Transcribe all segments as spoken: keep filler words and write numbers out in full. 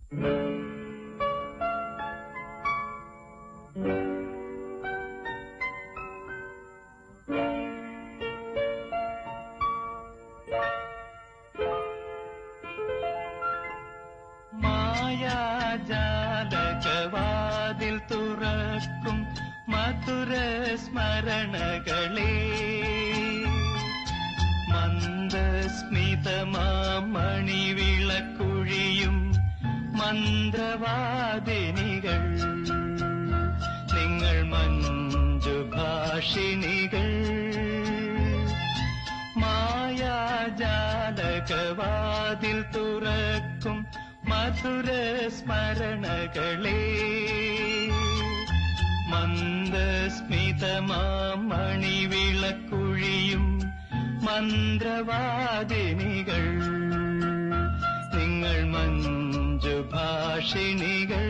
മായാജാലകവാതിൽ തുറക്കും മധുര സ്മരണകളെ മന്ദസ്മിതമാമണിവിളക്കുഴിയും മന്ത്രവാദിനികൾ നിങ്ങൾ മഞ്ജുഭാഷിണികൾ മായാജാലകവാതിൽ തുറക്കും മധുര സ്മരണകളെ മന്ദസ്മിതമാമണിവിളക്കുഴിയും മന്ത്രവാദിനികൾ നിങ്ങൾ മഞ്ജുഭാഷിണികൾ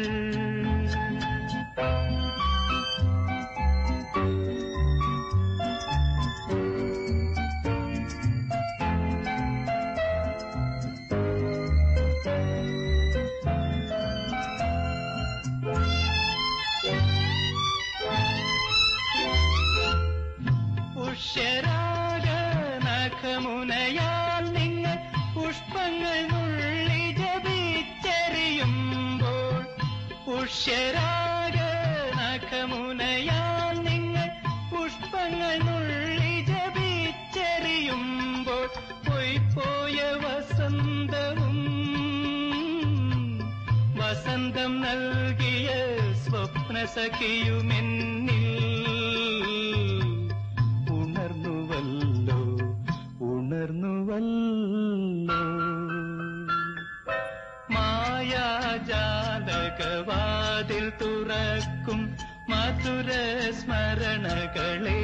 പുഷ്യരാഗനഖമുനയാൽ നിങ്ങൾ പുഷ്പങ്ങൾ നുള്ളി ജപിച്ചെറിയുമ്പോൾ പുഷ്യരാഗനഖമുനയാൽ നിങ്ങൾ പുഷ്പങ്ങൾ നുള്ളി ജപിച്ചെറിയുമ്പോൾ പോയിപ്പോയ വസന്തവും വസന്തം നൽകിയ സ്വപ്നസഖിയുമെന്നിൽ ഉണർന്നുവല്ലോ ഉണർന്നുവല്ലോ മായാജാലകവാതിൽ തുറക്കും മധുര സ്മരണകളെ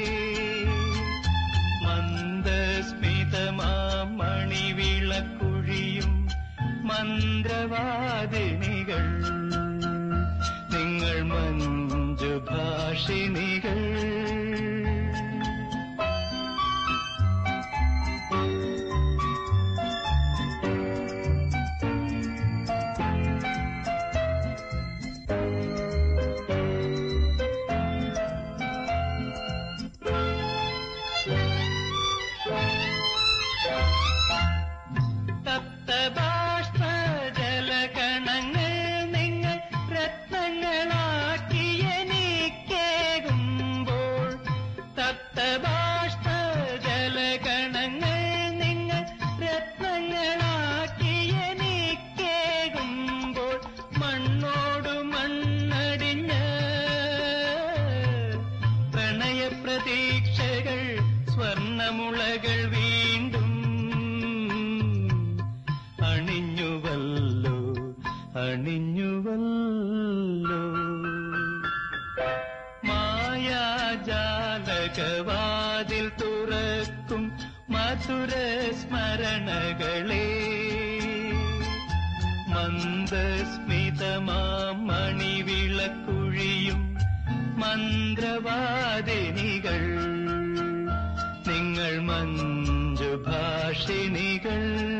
മന്ദസ്മിതമാമണിവിളക്കുഴിയും മന്ത്രവാദിനികൾ നിങ്ങൾ മഞ്ജുഭാഷിണികൾ തപ്തബാഷ്പജലകണങ്ങൾ നിങ്ങൾ രത്നങ്ങളാക്കിയെനിക്കേകുമ്പോൾ തപ്തബാഷ്പജലകണങ്ങൾ നിങ്ങൾ രത്നങ്ങളാക്കിയെനിക്കേകുമ്പോൾ മണ്ണോടു മണ്ണടിഞ്ഞ പ്രണയപ്രതീക്ഷകൾ സ്വർണമുളകൾ വീണ്ടും അണിഞ്ഞുവല്ലോ അണിഞ്ഞുവല്ലോ മായാജാലകവാതിൽ തുറക്കും മധുര സ്മരണകളെ മന്ദസ്മിതമാമണിവിളക്കുഴിയും മന്ത്രവാദിനികൾ നിങ്ങൾ മഞ്ജുഭാഷിണികൾ